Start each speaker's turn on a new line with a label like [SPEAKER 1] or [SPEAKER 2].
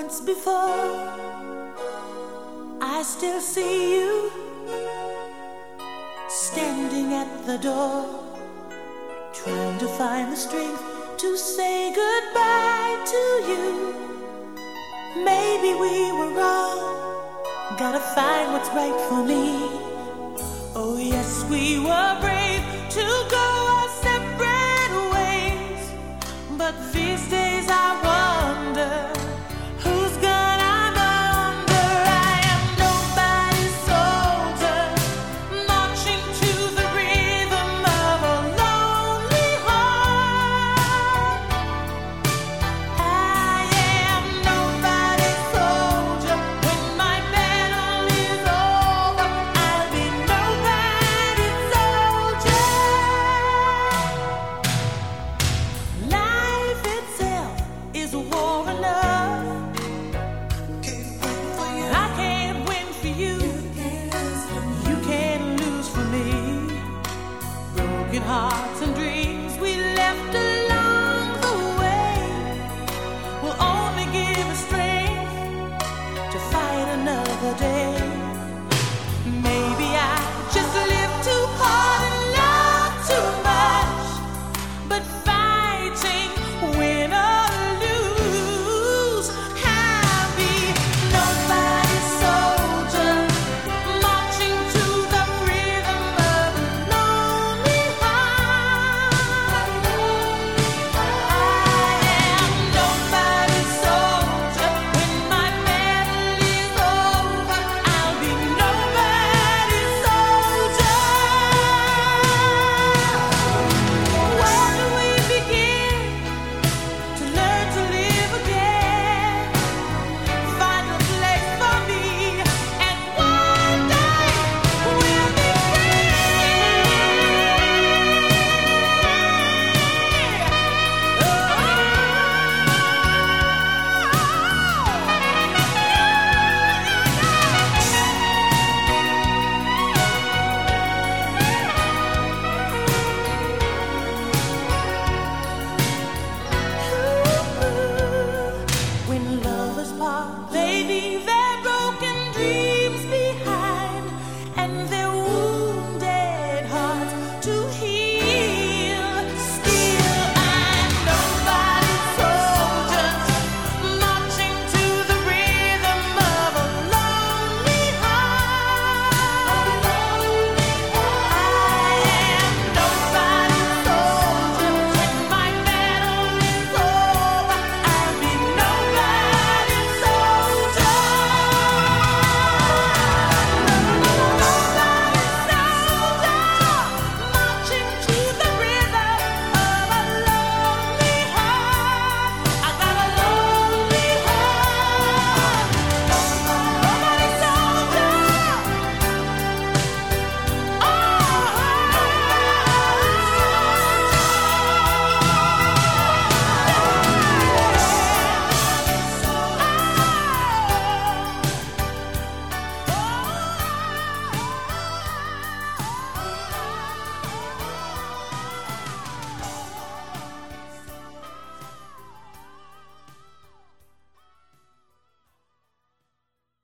[SPEAKER 1] once before. I still see you standing at the door, trying to find the strength to say goodbye to you. Maybe we were wrong, gotta find what's right for me. Oh yes, we were brave to go our separate ways, but these days I wonder who's gonna go under. I am nobody's soldier, marching to the rhythm of a lonely heart. I am nobody's soldier. When my battle is over, I'll be nobody's soldier. Life itself is war enough. I can't win for you. You can't lose for me. Broken hearts and dreams we left along the way will only give us strength to fight another day.